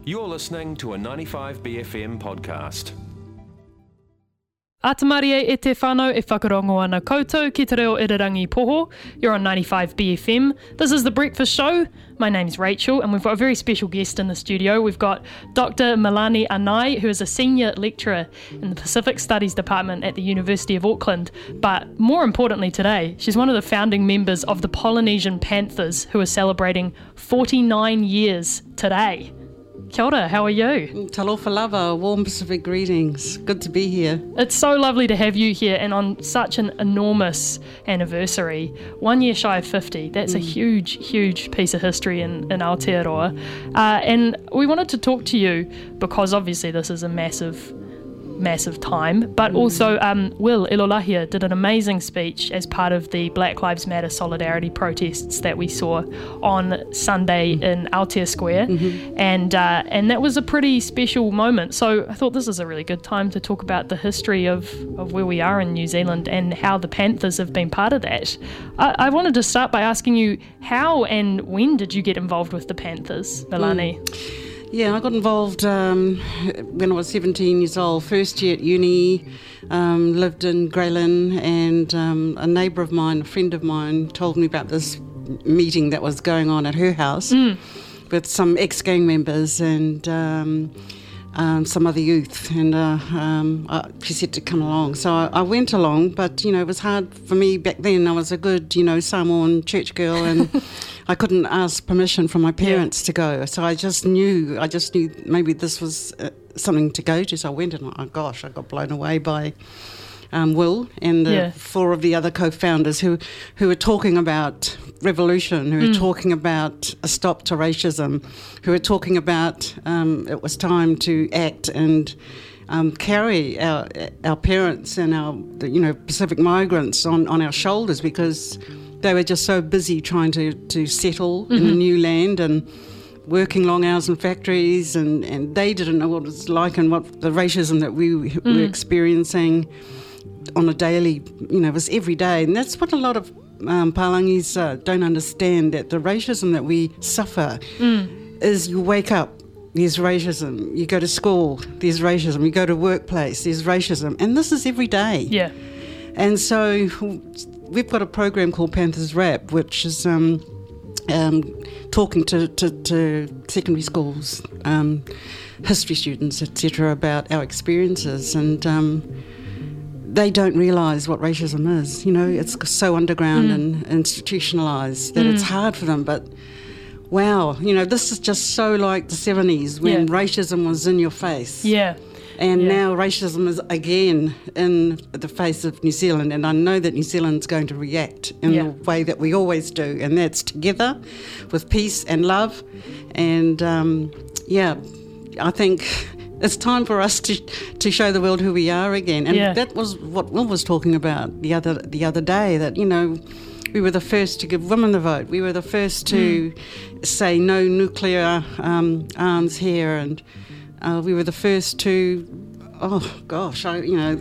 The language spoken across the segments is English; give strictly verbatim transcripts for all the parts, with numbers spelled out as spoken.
You're listening to a ninety-five B F M podcast. Atamarie e te whānau e whakarongo ana koutou ki te reo Irirangi Poho. You're on ninety-five B F M. This is The Breakfast Show. My name's Rachel and we've got a very special guest in the studio. We've got Doctor Melanie Anai, who is a senior lecturer in the Pacific Studies Department at the University of Auckland. But more importantly today, she's one of the founding members of the Polynesian Panthers, who are celebrating forty-nine years today. Kia ora, how are you? Talofa lava, warm Pacific greetings. Good to be here. It's so lovely to have you here and on such an enormous anniversary. One year shy of fifty. That's mm. a huge, huge piece of history in, in Aotearoa. Uh, and we wanted to talk to you because obviously this is a massive massive time, but also um, Will Ilolahia did an amazing speech as part of the Black Lives Matter solidarity protests that we saw on Sunday in Aotea Square, mm-hmm. and uh, and that was a pretty special moment. So I thought this is a really good time to talk about the history of, of where we are in New Zealand and how the Panthers have been part of that. I, I wanted to start by asking you, how and when did you get involved with the Panthers, Melanie? Mm. Yeah, I got involved um, when I was seventeen years old, first year at uni, um, lived in Grey Lynn, and um, a neighbour of mine, a friend of mine, told me about this meeting that was going on at her house mm. with some ex-gang members and um, um, some other youth, and uh, um, I, she said to come along. So I, I went along, but, you know, it was hard for me back then. I was a good, you know, Samoan church girl, and I couldn't ask permission from my parents yeah. to go, so I just knew, I just knew maybe this was uh, something to go to, so I went and, oh gosh, I got blown away by um, Will and the yeah. four of the other co-founders who, who were talking about revolution, who were mm. talking about a stop to racism, who were talking about um, it was time to act and Um, carry our our parents and our, you know, Pacific migrants on, on our shoulders, because they were just so busy trying to, to settle mm-hmm. in the new land and working long hours in factories, and, and they didn't know what it was like and what the racism that we mm. were experiencing on a daily, you know, it was every day. And that's what a lot of um, Palangis uh, don't understand, that the racism that we suffer mm. is you wake up, there's racism. You go to school, there's racism. You go to workplace, there's racism. And this is every day. Yeah. And so we've got a program called Panthers Rap, which is um, um, talking to, to, to secondary schools, um, history students, et cetera, about our experiences. And um, they don't realise what racism is. You know, it's so underground mm. and institutionalised that mm. it's hard for them. But wow, you know, this is just so like the seventies when yeah. racism was in your face. Yeah. And yeah. now racism is again in the face of New Zealand, and I know that New Zealand's going to react in yeah. the way that we always do, and that's together with peace and love. And um, yeah, I think it's time for us to to show the world who we are again. And yeah. that was what Will was talking about the other the other day, that, you know, we were the first to give women the vote. We were the first to mm. say no nuclear um, arms here, and uh, we were the first to. Oh gosh, I, you know,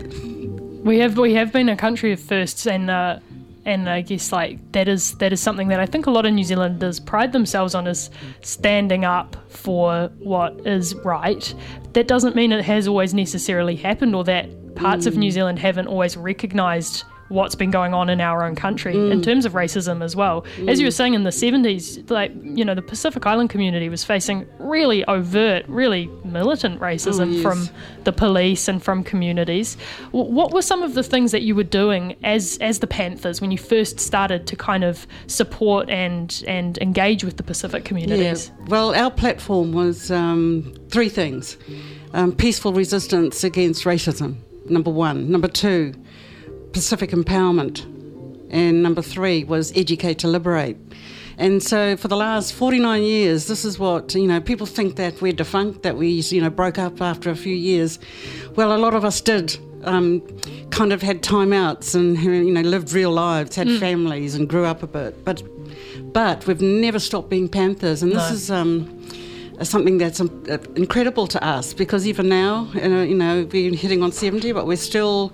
we have we have been a country of firsts, and uh, and I guess like that is that is something that I think a lot of New Zealanders pride themselves on, is standing up for what is right. That doesn't mean it has always necessarily happened, or that parts mm. of New Zealand haven't always recognised what's been going on in our own country mm. in terms of racism as well. Mm. As you were saying, in the seventies, like, you know, the Pacific Island community was facing really overt, really militant racism oh, yes. from the police and from communities. W- what were some of the things that you were doing as as the Panthers when you first started to kind of support and and engage with the Pacific communities? Yeah. Well, our platform was um, three things. Um, peaceful resistance against racism, number one. Number two, Pacific empowerment, and number three was educate to liberate. And so for the last forty-nine years, this is what, you know, people think that we're defunct, that we, you know, broke up after a few years. Well, a lot of us did, um, kind of had timeouts and, you know, lived real lives, had mm. families and grew up a bit. But but we've never stopped being Panthers, and this no. is um, something that's um, incredible to us, because even now, you know, you know, we're hitting on seventy, but we're still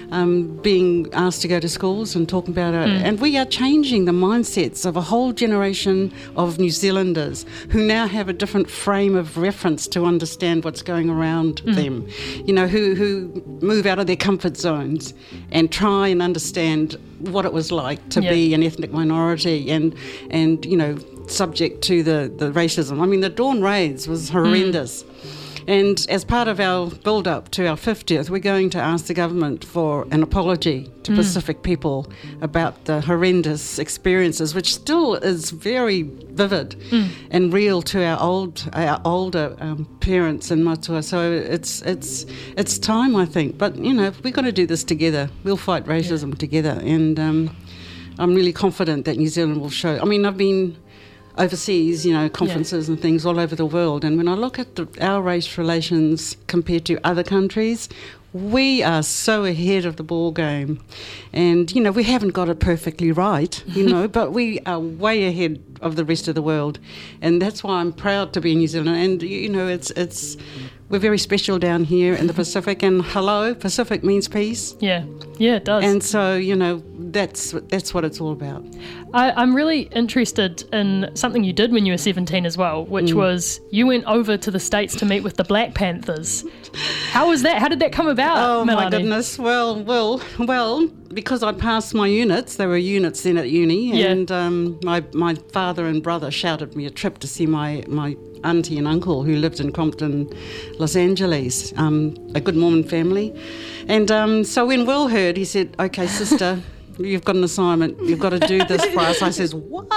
um, being asked to go to schools and talking about it. Mm. And we are changing the mindsets of a whole generation of New Zealanders who now have a different frame of reference to understand what's going around mm. them. You know, who, who move out of their comfort zones and try and understand what it was like to yeah. be an ethnic minority and, and you know, subject to the, the racism. I mean, the Dawn Raids was horrendous. Mm. And as part of our build-up to our fiftieth, we're going to ask the government for an apology to mm. Pacific people about the horrendous experiences, which still is very vivid mm. and real to our old, our older um, parents in Matua. So it's it's it's time, I think. But you know, we've got to do this together. We'll fight racism yeah. together, and um, I'm really confident that New Zealand will show. I mean, I've been overseas, you know, conferences yeah. and things all over the world. And when I look at the, our race relations compared to other countries, we are so ahead of the ball game. And, you know, we haven't got it perfectly right, you know, but we are way ahead of the rest of the world. And that's why I'm proud to be in New Zealand. And, you know, it's it's we're very special down here in the Pacific. And hello, Pacific means peace. Yeah, yeah, it does. And so, you know, that's that's what it's all about. I, I'm really interested in something you did when you were seventeen as well, which mm. was you went over to the States to meet with the Black Panthers. How was that? How did that come about, Oh, Melanie? my goodness. Well, well, well, because I passed my units. There were units then at uni. Yeah. And um, my, my father and brother shouted me a trip to see my, my auntie and uncle who lived in Compton, Los Angeles, um, a good Mormon family. And um, so when Will heard, he said, okay, sister, you've got an assignment. You've got to do this for us. I says, what?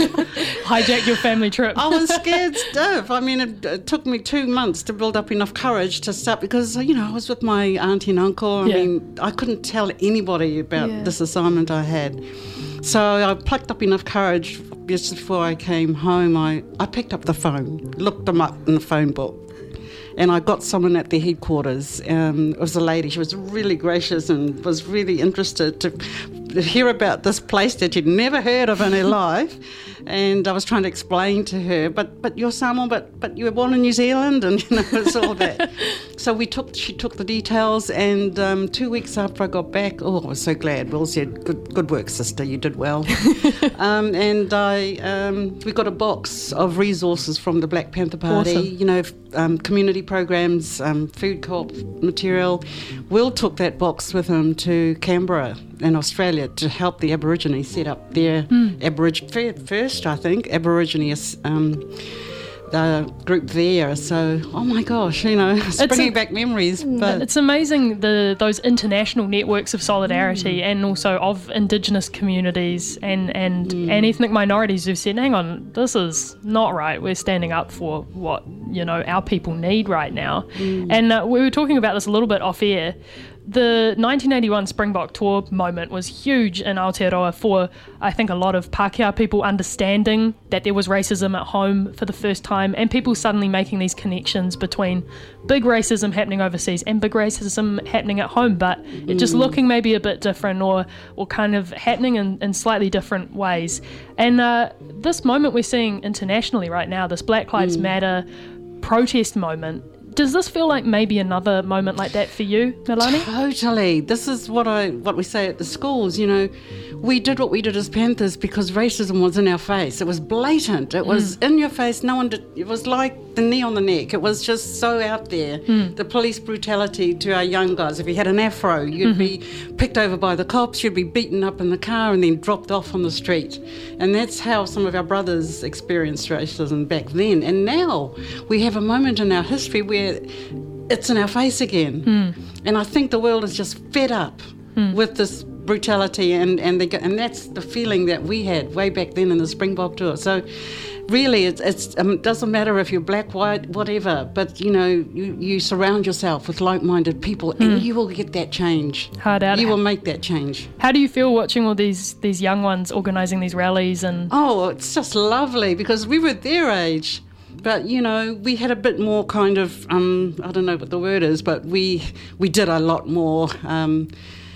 Hijack your family trip. I was scared stiff. I mean, it, it took me two months to build up enough courage to start because, you know, I was with my auntie and uncle. I yeah. mean, I couldn't tell anybody about yeah. this assignment I had. So I plucked up enough courage just before I came home. I, I picked up the phone, looked them up in the phone book. And I got someone at the headquarters. Um, it was a lady. She was really gracious and was really interested to hear about this place that you'd never heard of in her life. And I was trying to explain to her, but but you're Samoan, but but you were born in New Zealand, and you know it's all that. So we took she took the details, and um, two weeks after I got back, oh, I was so glad. Will said, "Good good work, sister. You did well." um, and I um, we got a box of resources from the Black Panther Party. Awesome. You know, um, community programs, um, food co-op material. Will took that box with him to Canberra in Australia to help the Aborigines set up their mm. Aborigine first, I think, Aborigine um, the group there. So, oh my gosh, you know, it's, it's bringing a, back memories. But it's amazing the those international networks of solidarity mm. and also of Indigenous communities and and, mm. and ethnic minorities who've said, hang on, this is not right. We're standing up for what, you know, our people need right now. Mm. And uh, we were talking about this a little bit off air. The nineteen eighty-one Springbok tour moment was huge in Aotearoa for, I think, a lot of Pākehā people understanding that there was racism at home for the first time, and people suddenly making these connections between big racism happening overseas and big racism happening at home, but mm. it just looking maybe a bit different or or kind of happening in, in slightly different ways. And uh, this moment we're seeing internationally right now, this Black Lives mm. Matter protest moment, does this feel like maybe another moment like that for you, Melanie? Totally. This is what I what we say at the schools, you know. We did what we did as Panthers because racism was in our face. It was blatant. It was mm. in your face. No one did. It was like the knee on the neck. It was just so out there. Mm. The police brutality to our young guys. If you had an afro, you'd mm-hmm. be picked over by the cops. You'd be beaten up in the car and then dropped off on the street. And that's how some of our brothers experienced racism back then. And now we have a moment in our history where it's in our face again. Mm. And I think the world is just fed up mm. with this brutality, and and, they, and that's the feeling that we had way back then in the Springbok tour. So really, it's, it's, um, it doesn't matter if you're black, white, whatever, but you know, you, you surround yourself with like-minded people mm. and you will get that change. Hard out. You will make that change. How do you feel watching all these, these young ones organising these rallies? And Oh, it's just lovely because we were their age. But, you know, we had a bit more kind of, um, I don't know what the word is, but we we did a lot more um,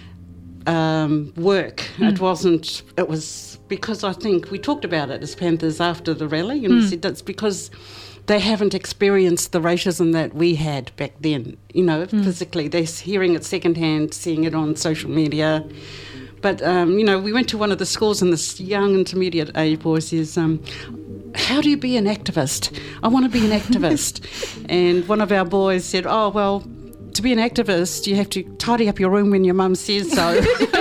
um, work. Mm. It wasn't, it was because I think we talked about it as Panthers after the rally, and mm. we said that's because they haven't experienced the racism that we had back then, you know, mm. physically. They're hearing it secondhand, seeing it on social media. But, um, you know, we went to one of the schools and this young intermediate age boy says, um, how do you be an activist? I want to be an activist. And one of our boys said, oh, well, to be an activist, you have to tidy up your room when your mum says so.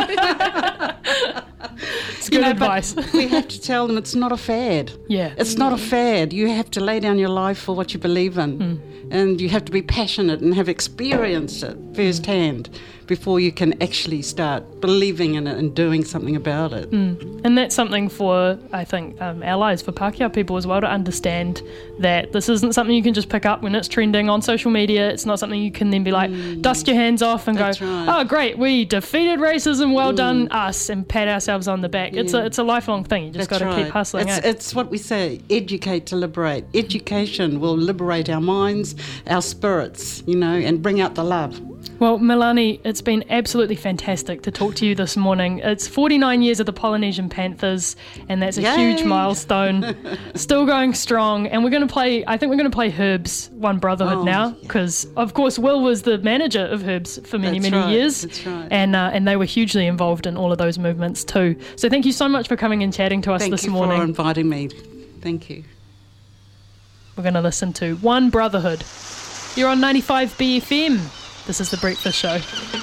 It's good you know, advice. We have to tell them it's not a fad. Yeah. It's not a fad. You have to lay down your life for what you believe in. Mm. And you have to be passionate and have experienced it firsthand before you can actually start believing in it and doing something about it. Mm. And that's something for, I think, um, allies, for Pākehā people as well, to understand that this isn't something you can just pick up when it's trending on social media. It's not something you can then be like, mm. dust your hands off and that's go, right. oh, great, we defeated racism, well mm. done us, and pat ourselves on the back. Yeah. It's a it's a lifelong thing. You just got to right. keep hustling. It's, eh? it's what we say, educate to liberate. Education will liberate our minds, our spirits, you know, and bring out the love. Well, Melanie, it's been absolutely fantastic to talk to you this morning. It's forty-nine years of the Polynesian Panthers, and that's a Yay. huge milestone. Still going strong, and we're going to play, I think we're going to play Herb's One Brotherhood oh, now, because, of course, Will was the manager of Herb's for many, that's many right, years, that's right. and uh, and they were hugely involved in all of those movements too. So thank you so much for coming and chatting to us thank this morning. Thank you for inviting me. Thank you. We're going to listen to One Brotherhood. You're on ninety-five B F M. This is The Breakfast Show.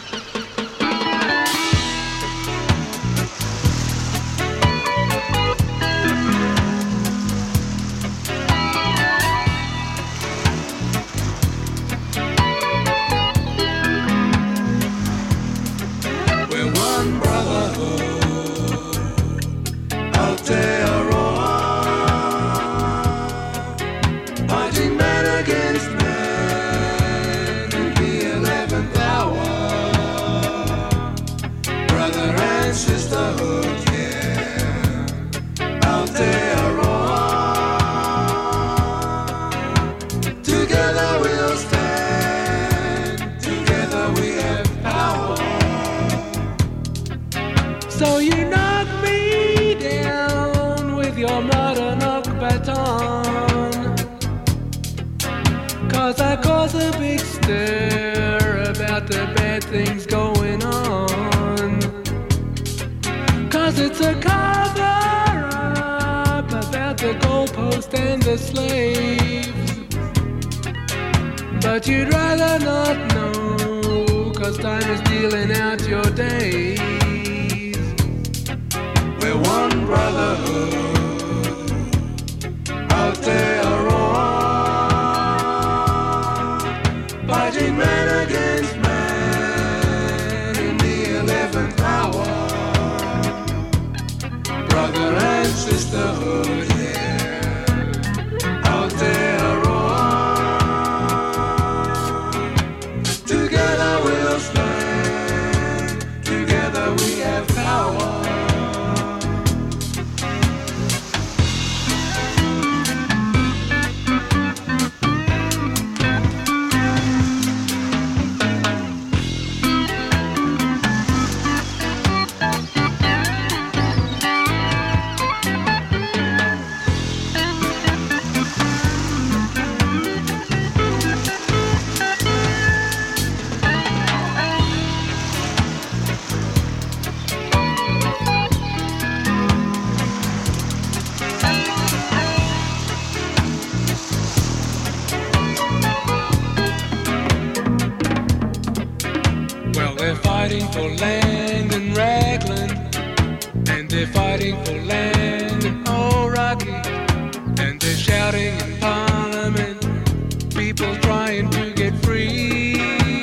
We're one brotherhood out there. Sisterhood, yeah, out there on. Together we'll stand, together we have power. So you knock me down with your murder knock baton, 'cause I cause a big stir about the bad things going on. 'Cause it's a cover-up about the goalpost and the slaves. But you'd rather not know, 'cause time is dealing out your days. We're one brotherhood out there on, fighting man against man in the eleventh hour. Brother and sisterhood, yeah, out there on. Together we'll stand, together we have power. Fighting for land in Raglan, and they're fighting for land in Ōrākei, and they're shouting in Parliament, people trying to get free.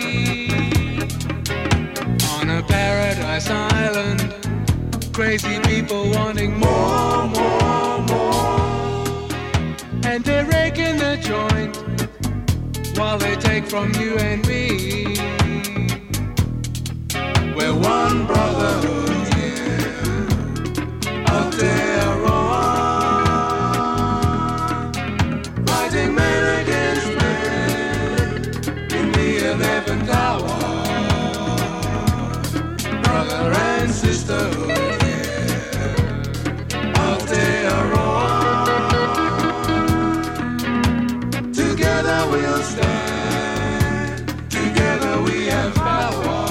On a paradise island, crazy people wanting more, more, more, and they're raking the joint while they take from you and me. We're one brotherhood, yeah, out there on, fighting man against man in the eleventh hour. Brother and sisterhood, yeah, out there on. Together we'll stand. Together we have power.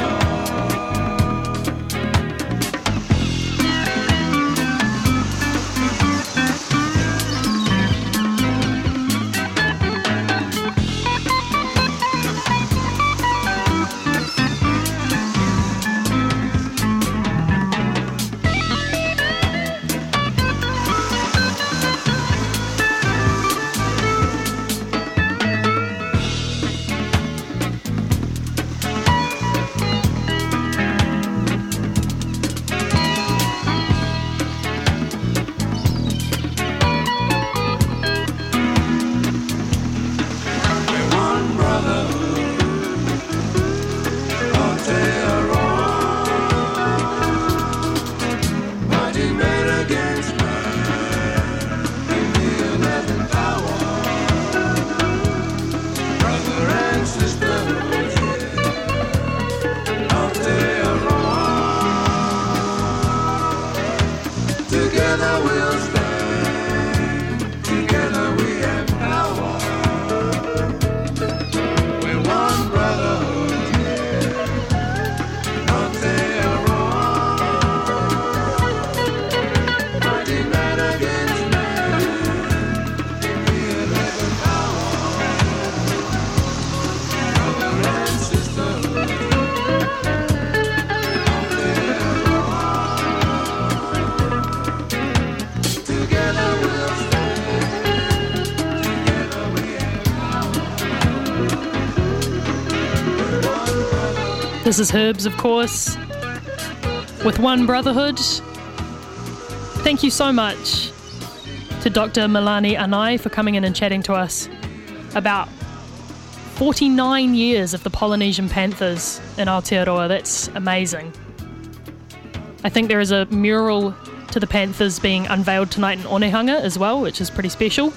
Together we'll stand. Together we have power. We're one brotherhood. Norte Aroa. Mighty man against man. We have power. Brother and sisterhood. This is Herbs, of course, with One Brotherhood. Thank you so much to Doctor Melani Anai for coming in and chatting to us about forty-nine years of the Polynesian Panthers in Aotearoa. That's amazing. I think there is a mural to the Panthers being unveiled tonight in Onehunga as well, which is pretty special.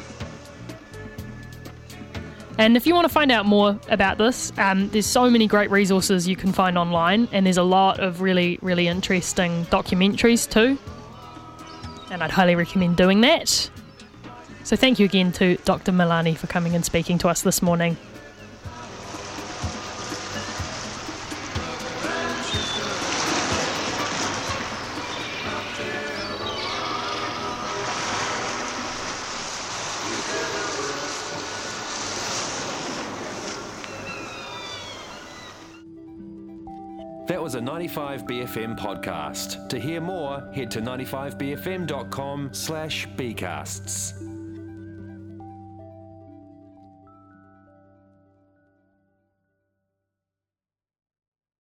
And if you want to find out more about this, um, there's so many great resources you can find online, and there's a lot of really, really interesting documentaries too. And I'd highly recommend doing that. So thank you again to Doctor Melani for coming and speaking to us this morning. That was a ninety-five B F M podcast. To hear more, head to ninety-five b f m dot com slash bcasts.